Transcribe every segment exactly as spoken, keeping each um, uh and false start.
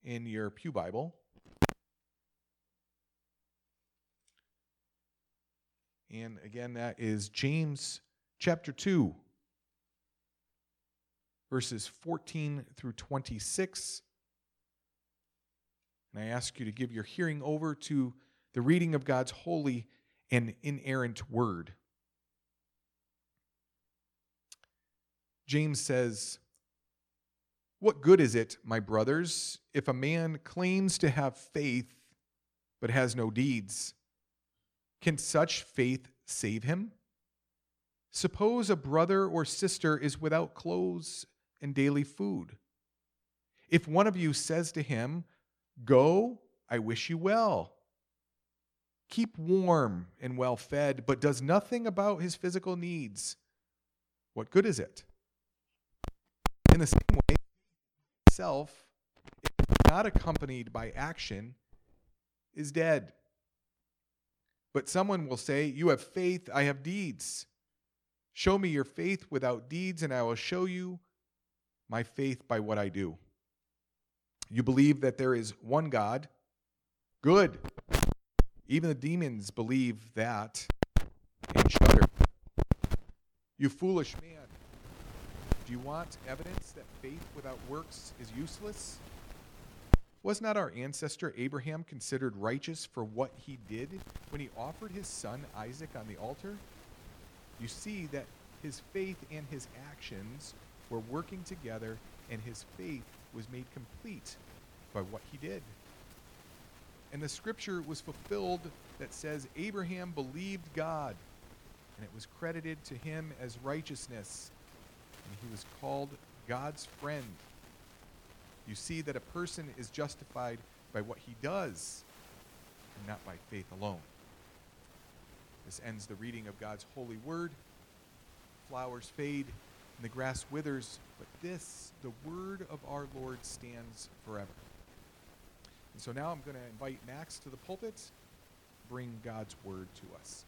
in your pew Bible. And again, that is James chapter two, verses fourteen through twenty-six. And I ask you to give your hearing over to the reading of God's holy and inerrant word. James says, "What good is it, my brothers, if a man claims to have faith but has no deeds? Can such faith save him? Suppose a brother or sister is without clothes and daily food. If one of you says to him, 'Go, I wish you well,' keep warm and well fed, but does nothing about his physical needs, what good is it? In the same way, itself, if not accompanied by action, is dead. But someone will say, 'You have faith, I have deeds. Show me your faith without deeds, and I will show you my faith by what I do.' You believe that there is one God? Good. Even the demons believe that and shudder. You foolish man, do you want evidence that faith without works is useless? Was not our ancestor Abraham considered righteous for what he did when he offered his son Isaac on the altar? You see that his faith and his actions were working together, and his faith was made complete by what he did. And the scripture was fulfilled that says, Abraham believed God, and it was credited to him as righteousness, and he was called God's friend. You see that a person is justified by what he does, and not by faith alone." This ends the reading of God's holy word. Flowers fade and the grass withers, but this, the word of our Lord, stands forever. And so now I'm going to invite Max to the pulpit, bring God's word to us.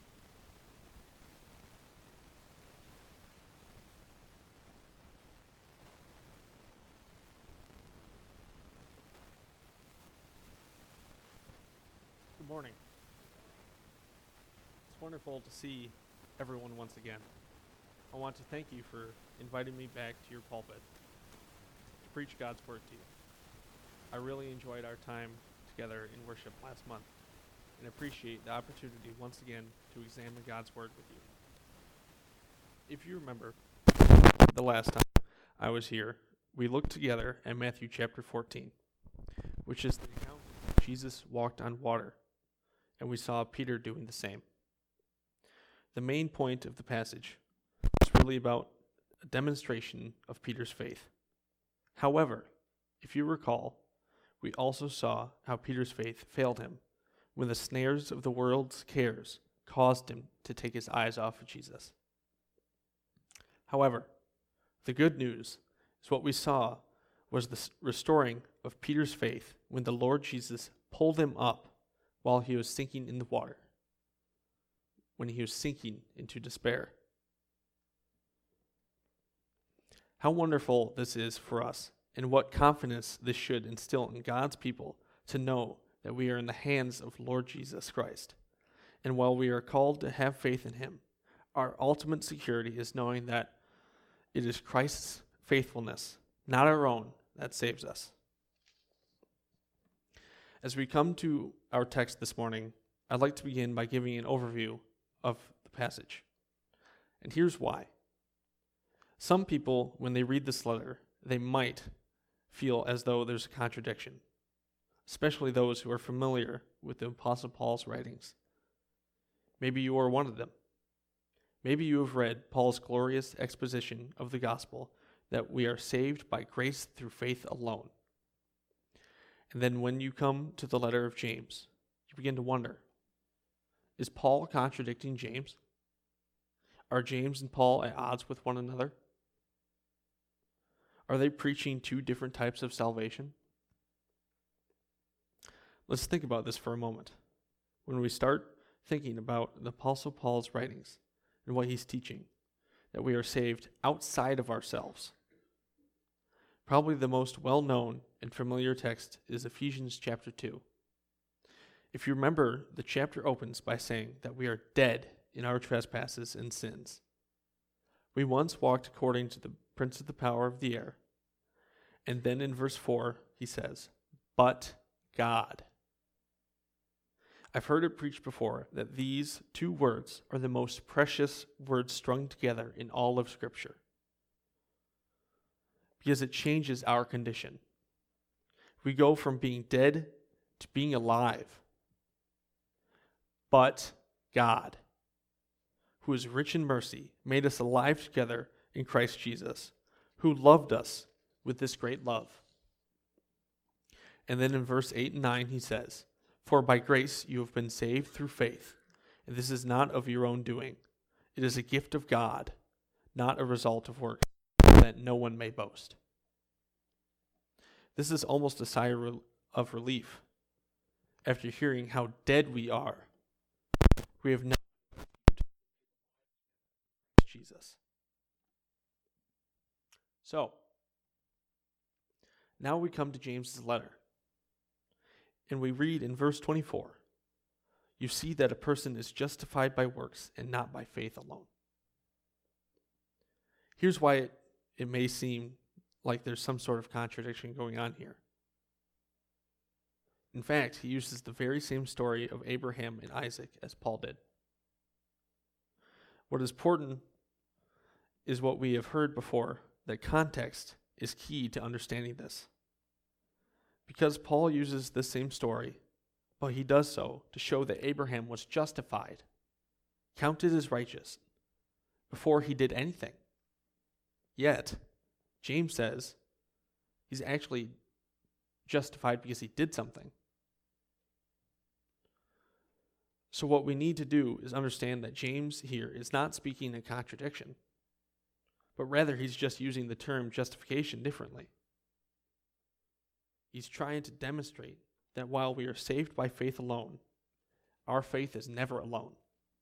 Good morning. It's wonderful to see everyone once again. I want to thank you for inviting me back to your pulpit to preach God's word to you. I really enjoyed our time together in worship last month and appreciate the opportunity once again to examine God's word with you. If you remember, the last time I was here, we looked together at Matthew chapter fourteen, which is the account of Jesus walked on water, and we saw Peter doing the same. The main point of the passage is really about a demonstration of Peter's faith. However, if you recall, we also saw how Peter's faith failed him when the snares of the world's cares caused him to take his eyes off of Jesus. However, the good news is what we saw was the restoring of Peter's faith when the Lord Jesus pulled him up while he was sinking in the water, when he was sinking into despair. How wonderful this is for us, and what confidence this should instill in God's people to know that we are in the hands of Lord Jesus Christ. And while we are called to have faith in him, our ultimate security is knowing that it is Christ's faithfulness, not our own, that saves us. As we come to our text this morning, I'd like to begin by giving an overview of the passage. And here's why. Some people, when they read this letter, they might feel as though there's a contradiction, especially those who are familiar with the Apostle Paul's writings. Maybe you are one of them. Maybe you have read Paul's glorious exposition of the gospel that we are saved by grace through faith alone. And then when you come to the letter of James, you begin to wonder, is Paul contradicting James? Are James and Paul at odds with one another? Are they preaching two different types of salvation? Let's think about this for a moment. When we start thinking about the Apostle Paul's writings and what he's teaching, that we are saved outside of ourselves, Probably the most well-known and familiar text is Ephesians chapter two. If you remember, the chapter opens by saying that we are dead in our trespasses and sins. We once walked according to the prince of the power of the air. And then in verse four, he says, but God. I've heard it preached before that these two words are the most precious words strung together in all of Scripture, because it changes our condition. We go from being dead to being alive. But God, who is rich in mercy, made us alive together in Christ Jesus, who loved us with this great love. And then in verse eight and nine he says, for by grace you have been saved through faith, and this is not of your own doing. It is a gift of God, not a result of works, that no one may boast. This is almost a sigh of relief after hearing how dead we are. We have not Jesus. So, now we come to James's letter. And we read in verse twenty-four, you see that a person is justified by works and not by faith alone. Here's why it, it may seem like there's some sort of contradiction going on here. In fact, he uses the very same story of Abraham and Isaac as Paul did. What is important is what we have heard before, that context is key to understanding this. Because Paul uses the same story, but he does so to show that Abraham was justified, counted as righteous, before he did anything. Yet, James says he's actually justified because he did something. So what we need to do is understand that James here is not speaking in contradiction, but rather he's just using the term justification differently. He's trying to demonstrate that while we are saved by faith alone, our faith is never alone.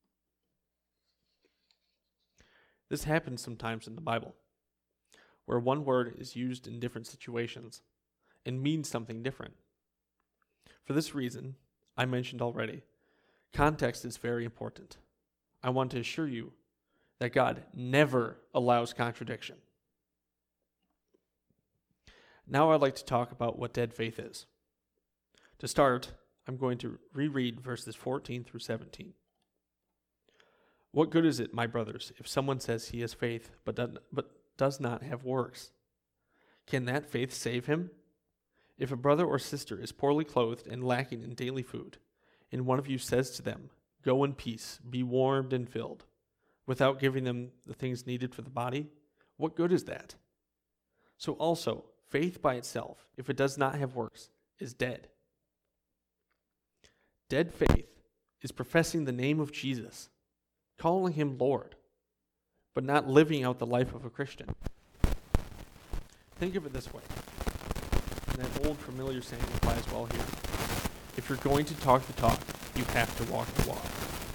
This happens sometimes in the Bible, where one word is used in different situations and means something different. For this reason, I mentioned already, context is very important. I want to assure you that God never allows contradiction. Now I'd like to talk about what dead faith is. To start, I'm going to reread verses fourteen through seventeen. What good is it, my brothers, if someone says he has faith but does, but does not have works? Can that faith save him? If a brother or sister is poorly clothed and lacking in daily food, and one of you says to them, go in peace, be warmed and filled, without giving them the things needed for the body, what good is that? So also, faith by itself, if it does not have works, is dead. Dead faith is professing the name of Jesus, calling him Lord, but not living out the life of a Christian. Think of it this way. And that old familiar saying applies well here. If you're going to talk the talk, you have to walk the walk.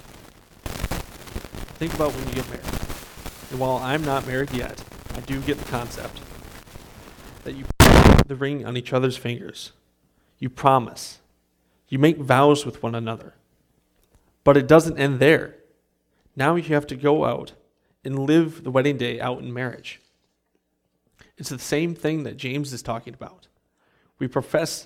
Think about when you get married. And while I'm not married yet, I do get the concept that you put the ring on each other's fingers. You promise. You make vows with one another. But it doesn't end there. Now you have to go out and live the wedding day out in marriage. It's the same thing that James is talking about. We profess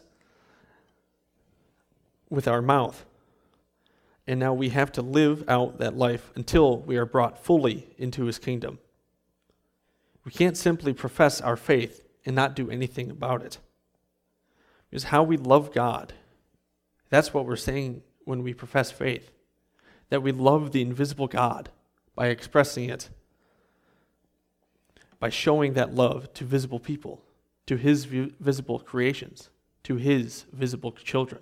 with our mouth, and now we have to live out that life until we are brought fully into his kingdom. We can't simply profess our faith and not do anything about it. Because how we love God, that's what we're saying when we profess faith, that we love the invisible God by expressing it, by showing that love to visible people, to his vi- visible creations, to his visible children.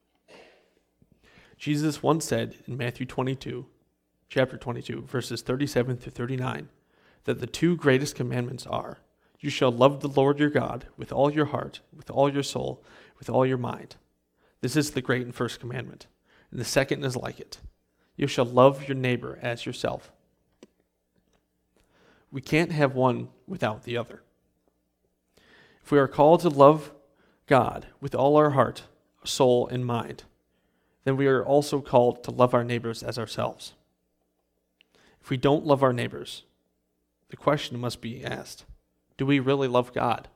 Jesus once said in Matthew twenty-two, chapter twenty-two, verses thirty-seven through thirty-nine, that the two greatest commandments are, you shall love the Lord your God with all your heart, with all your soul, with all your mind. This is the great and first commandment. And the second is like it. You shall love your neighbor as yourself. We can't have one without the other. If we are called to love God with all our heart, soul, and mind, then we are also called to love our neighbors as ourselves. If we don't love our neighbors, the question must be asked, do we really love God?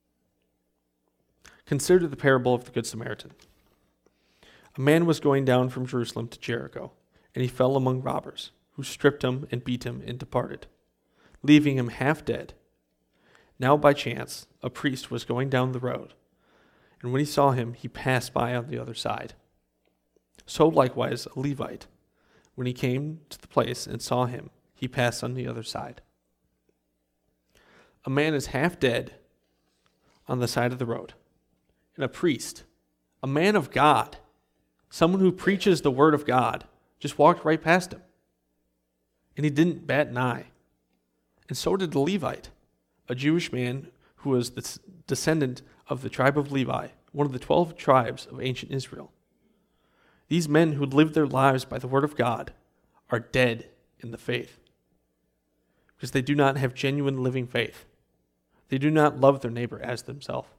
Consider the parable of the Good Samaritan. A man was going down from Jerusalem to Jericho, and he fell among robbers, who stripped him and beat him and departed, leaving him half dead. Now by chance, a priest was going down the road, and when he saw him, he passed by on the other side. So likewise a Levite, when he came to the place and saw him, he passed on the other side. A man is half dead on the side of the road, and a priest, a man of God, someone who preaches the word of God, just walked right past him. And he didn't bat an eye. And so did the Levite, a Jewish man who was the descendant of the tribe of Levi, one of the twelve tribes of ancient Israel. These men who lived their lives by the word of God are dead in the faith because they do not have genuine living faith. They do not love their neighbor as themselves.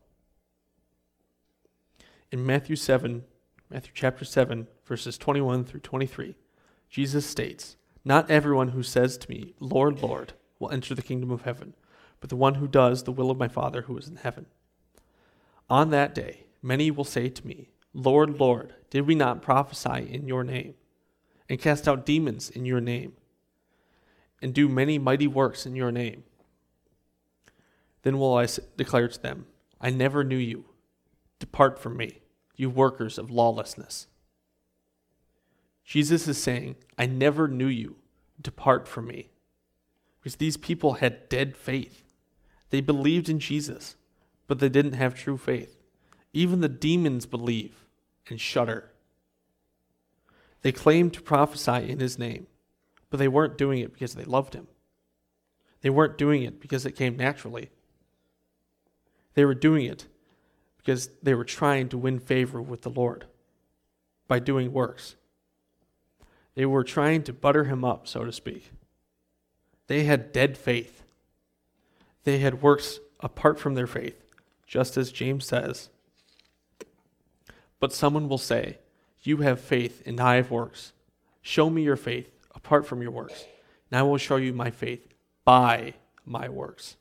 In Matthew seven, Matthew chapter seven, verses twenty-one through twenty-three, Jesus states, "Not everyone who says to me, 'Lord, Lord,' will enter the kingdom of heaven, but the one who does the will of my Father who is in heaven. On that day, many will say to me, 'Lord, Lord, did we not prophesy in your name, and cast out demons in your name, and do many mighty works in your name?' Then will I declare to them, 'I never knew you. Depart from me, you workers of lawlessness.'" Jesus is saying, "I never knew you. Depart from me." Because these people had dead faith. They believed in Jesus, but they didn't have true faith. Even the demons believe and shudder. They claimed to prophesy in his name, but they weren't doing it because they loved him. They weren't doing it because it came naturally. They were doing it because they were trying to win favor with the Lord by doing works. They were trying to butter him up, so to speak. They had dead faith. They had works apart from their faith, just as James says. But someone will say, "You have faith and I have works. Show me your faith apart from your works, and I will show you my faith by my works."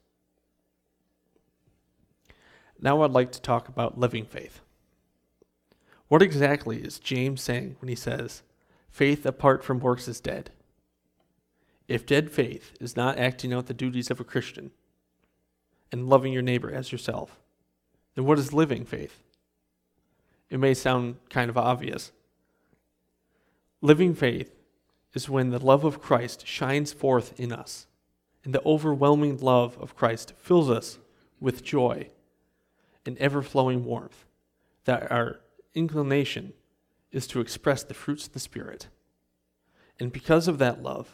Now I'd like to talk about living faith. What exactly is James saying when he says, faith apart from works is dead? If dead faith is not acting out the duties of a Christian and loving your neighbor as yourself, then what is living faith? It may sound kind of obvious. Living faith is when the love of Christ shines forth in us, and the overwhelming love of Christ fills us with joy and ever-flowing warmth, that our inclination is to express the fruits of the Spirit. And because of that love,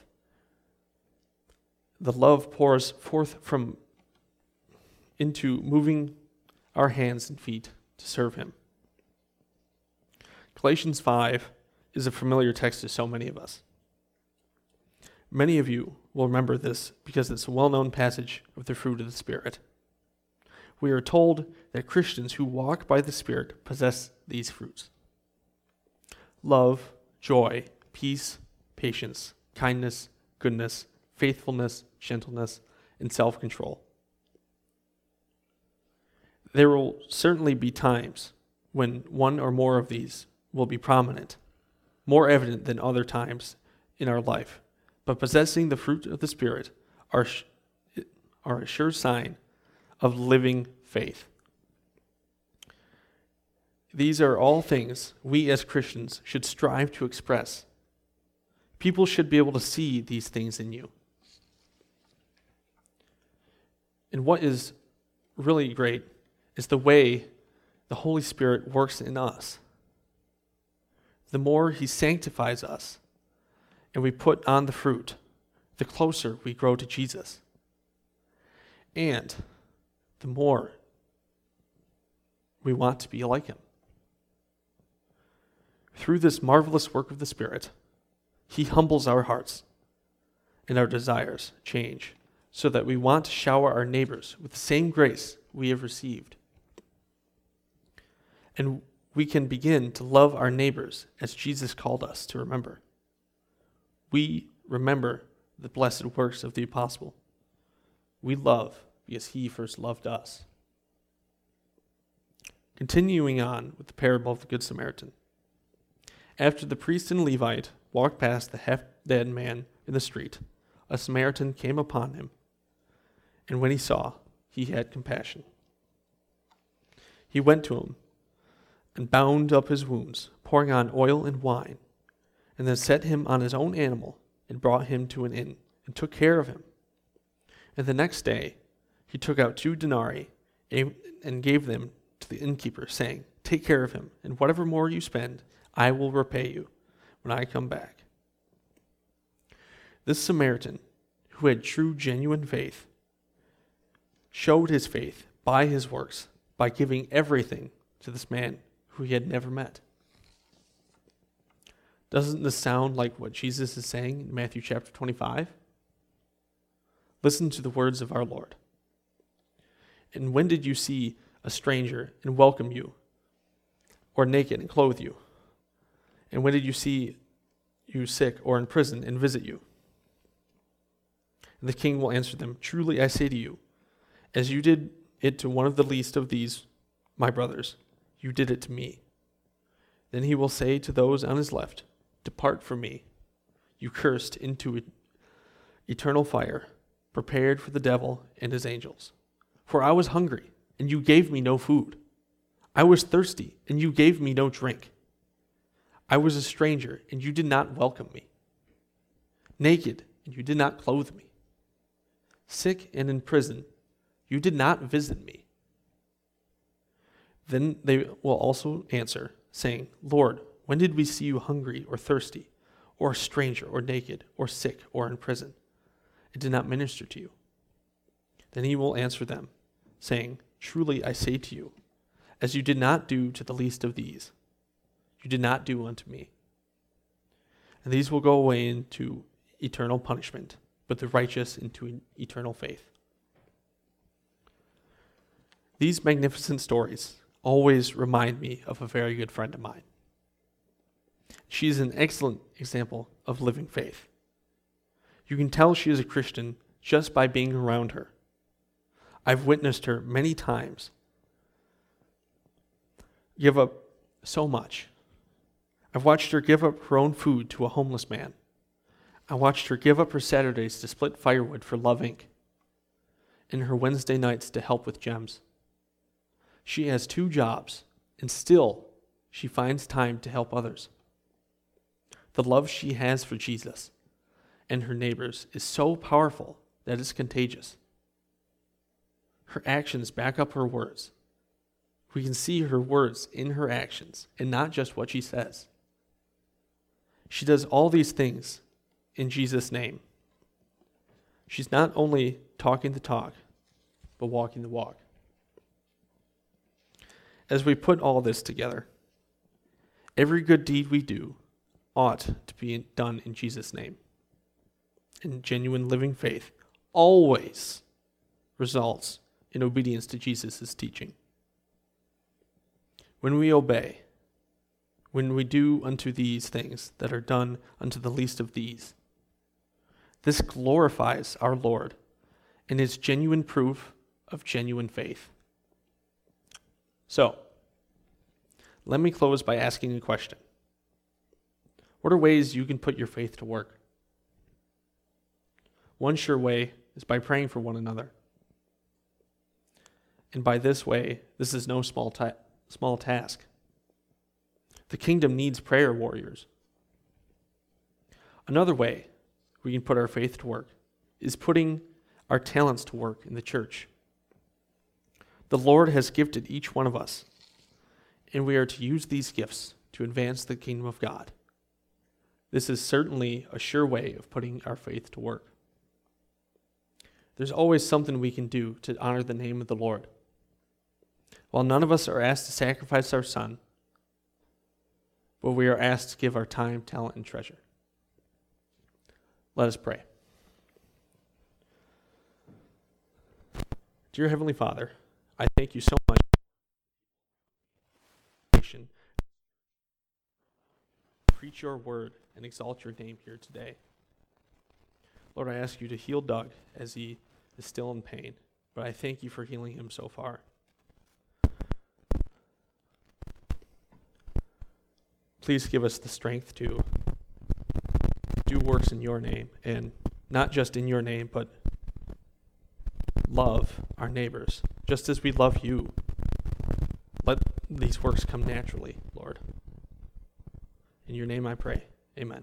the love pours forth from into moving our hands and feet to serve him. Galatians five is a familiar text to so many of us. Many of you will remember this because it's a well-known passage of the fruit of the Spirit. We are told that Christians who walk by the Spirit possess these fruits: love, joy, peace, patience, kindness, goodness, faithfulness, gentleness, and self-control. There will certainly be times when one or more of these will be prominent, more evident than other times in our life. But possessing the fruit of the Spirit are, are a sure sign of living faith. These are all things we as Christians should strive to express. People should be able to see these things in you. And what is really great is the way the Holy Spirit works in us. The more he sanctifies us and we put on the fruit, the closer we grow to Jesus. And the more we want to be like him. Through this marvelous work of the Spirit, he humbles our hearts and our desires change so that we want to shower our neighbors with the same grace we have received. And we can begin to love our neighbors as Jesus called us to remember. We remember the blessed works of the apostle. We love because he first loved us. Continuing on with the parable of the Good Samaritan. After the priest and Levite walked past the half-dead man in the street, a Samaritan came upon him, and when he saw, he had compassion. He went to him and bound up his wounds, pouring on oil and wine, and then set him on his own animal and brought him to an inn and took care of him. And the next day he took out two denarii and gave them to the innkeeper, saying, "Take care of him, and whatever more you spend, I will repay you when I come back." This Samaritan, who had true, genuine faith, showed his faith by his works, by giving everything to this man who he had never met. Doesn't this sound like what Jesus is saying in Matthew chapter twenty-five? Listen to the words of our Lord. "And when did you see a stranger and welcome you, or naked and clothe you? And when did you see you sick or in prison and visit you?" And the king will answer them, "Truly I say to you, as you did it to one of the least of these, my brothers, you did it to me." Then he will say to those on his left, "Depart from me, you cursed, into eternal fire, prepared for the devil and his angels. For I was hungry, and you gave me no food. I was thirsty, and you gave me no drink. I was a stranger, and you did not welcome me. Naked, and you did not clothe me. Sick and in prison, you did not visit me." Then they will also answer, saying, "Lord, when did we see you hungry or thirsty, or a stranger or naked, or sick or in prison, and did not minister to you?" Then he will answer them, saying, "Truly I say to you, as you did not do to the least of these, you did not do unto me." And these will go away into eternal punishment, but the righteous into eternal faith. These magnificent stories always remind me of a very good friend of mine. She is an excellent example of living faith. You can tell she is a Christian just by being around her. I've witnessed her many times give up so much. I've watched her give up her own food to a homeless man. I watched her give up her Saturdays to split firewood for Love Incorporated and her Wednesday nights to help with GEMS. She has two jobs, and still she finds time to help others. The love she has for Jesus and her neighbors is so powerful that it's contagious. Her actions back up her words. We can see her words in her actions and not just what she says. She does all these things in Jesus' name. She's not only talking the talk, but walking the walk. As we put all this together, every good deed we do ought to be done in Jesus' name. And genuine living faith always results in obedience to Jesus' teaching. When we obey, when we do unto these things that are done unto the least of these, this glorifies our Lord and is genuine proof of genuine faith. So, let me close by asking a question. What are ways you can put your faith to work? One sure way is by praying for one another. And by this way, this is no small ta- small task. The kingdom needs prayer warriors. Another way we can put our faith to work is putting our talents to work in the church. The Lord has gifted each one of us, and we are to use these gifts to advance the kingdom of God. This is certainly a sure way of putting our faith to work. There's always something we can do to honor the name of the Lord. While none of us are asked to sacrifice our son, but we are asked to give our time, talent, and treasure. Let us pray. Dear Heavenly Father, I thank you so much. Preach your word and exalt your name here today. Lord, I ask you to heal Doug as he is still in pain, but I thank you for healing him so far. Please give us the strength to do works in your name, and not just in your name, but love our neighbors, just as we love you. Let these works come naturally, Lord. In your name I pray.